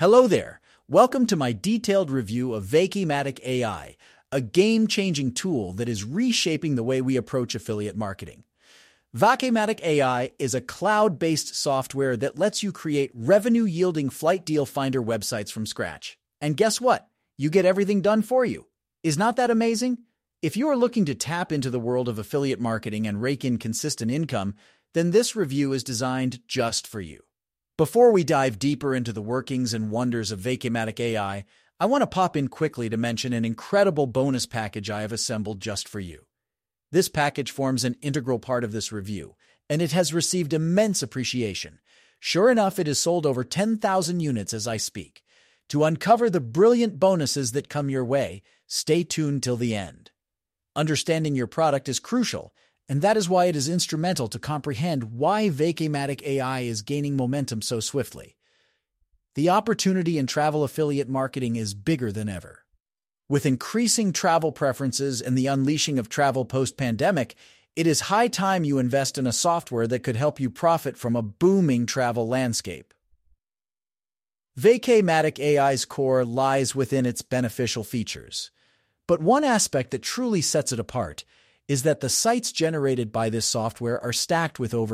Hello there. Welcome to my detailed review of Vakematic AI, a game-changing tool that is reshaping the way we approach affiliate marketing. Vakematic AI is a cloud-based software that lets you create revenue-yielding flight deal finder websites from scratch. And guess what? You get everything done for you. Is not that amazing? If you are looking to tap into the world of affiliate marketing and rake in consistent income, then this review is designed just for you. Before we dive deeper into the workings and wonders of Vakematic AI, I want to pop in quickly to mention an incredible bonus package I have assembled just for you. This package forms an integral part of this review, and it has received immense appreciation. Sure enough, it has sold over 10,000 units as I speak. To uncover the brilliant bonuses that come your way, stay tuned till the end. Understanding your product is crucial, and that is why it is instrumental to comprehend why Vakematic AI is gaining momentum so swiftly. The opportunity in travel affiliate marketing is bigger than ever. With increasing travel preferences and the unleashing of travel post-pandemic, it is high time you invest in a software that could help you profit from a booming travel landscape. Vakematic AI's core lies within its beneficial features. But one aspect that truly sets it apart is that the sites generated by this software are stacked with over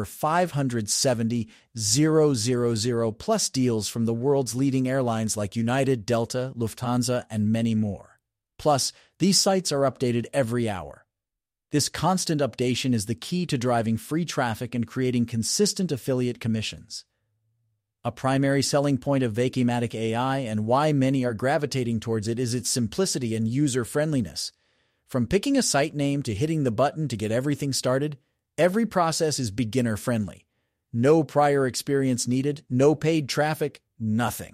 570,000 plus deals from the world's leading airlines like United, Delta, Lufthansa, and many more. Plus, these sites are updated every hour. This constant updation is the key to driving free traffic and creating consistent affiliate commissions. A primary selling point of Vakematic AI and why many are gravitating towards it is its simplicity and user-friendliness. From picking a site name to hitting the button to get everything started, every process is beginner-friendly. No prior experience needed, no paid traffic, nothing.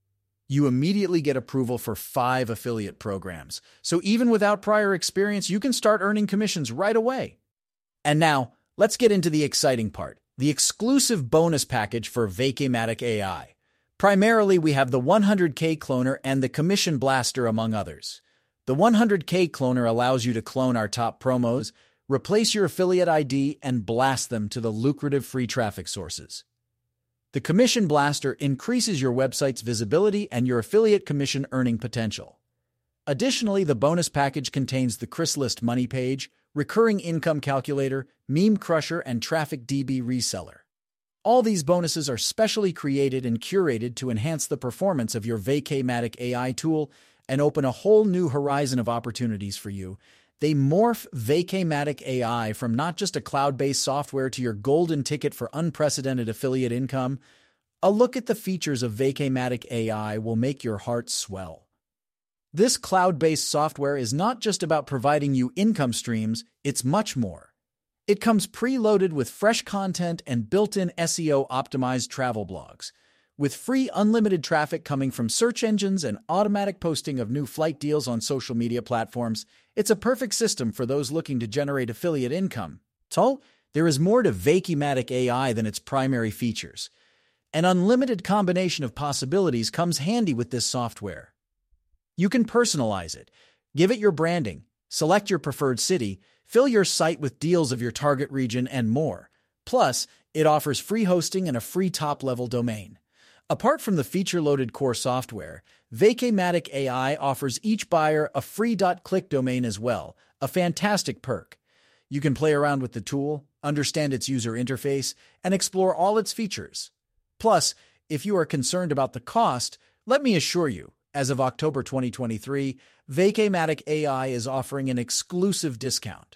You immediately get approval for 5 affiliate programs, so even without prior experience, you can start earning commissions right away. And now, let's get into the exciting part. The exclusive bonus package for Vakematic AI. Primarily, we have the 100K Cloner and the Commission Blaster, among others. The 100K Cloner allows you to clone our top promos, replace your affiliate ID, and blast them to the lucrative free traffic sources. The Commission Blaster increases your website's visibility and your affiliate commission earning potential. Additionally, the bonus package contains the Chrysalis Money Page, Recurring Income Calculator, Meme Crusher, and Traffic DB Reseller. All these bonuses are specially created and curated to enhance the performance of your Vakematic AI tool and open a whole new horizon of opportunities for you. They morph Vakematic AI from not just a cloud-based software to your golden ticket for unprecedented affiliate income. A look at the features of Vakematic AI will make your heart swell. This cloud-based software is not just about providing you income streams, it's much more. It comes preloaded with fresh content and built-in SEO-optimized travel blogs. With free unlimited traffic coming from search engines and automatic posting of new flight deals on social media platforms, it's a perfect system for those looking to generate affiliate income. So, there is more to Vakematic AI than its primary features. An unlimited combination of possibilities comes handy with this software. You can personalize it, give it your branding, select your preferred city, fill your site with deals of your target region, and more. Plus, it offers free hosting and a free top-level domain. Apart from the feature-loaded core software, Vakematic AI offers each buyer a free .click domain as well, a fantastic perk. You can play around with the tool, understand its user interface, and explore all its features. Plus, if you are concerned about the cost, let me assure you, as of October 2023, Vakematic AI is offering an exclusive discount.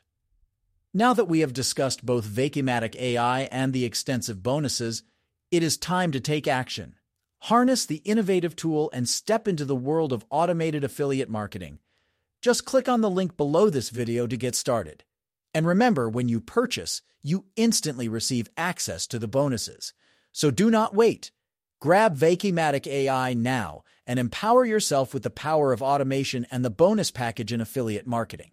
Now that we have discussed both Vakematic AI and the extensive bonuses, it is time to take action. Harness the innovative tool and step into the world of automated affiliate marketing. Just click on the link below this video to get started. And remember, when you purchase, you instantly receive access to the bonuses. So do not wait. Grab Vakematic AI now and empower yourself with the power of automation and the bonus package in affiliate marketing.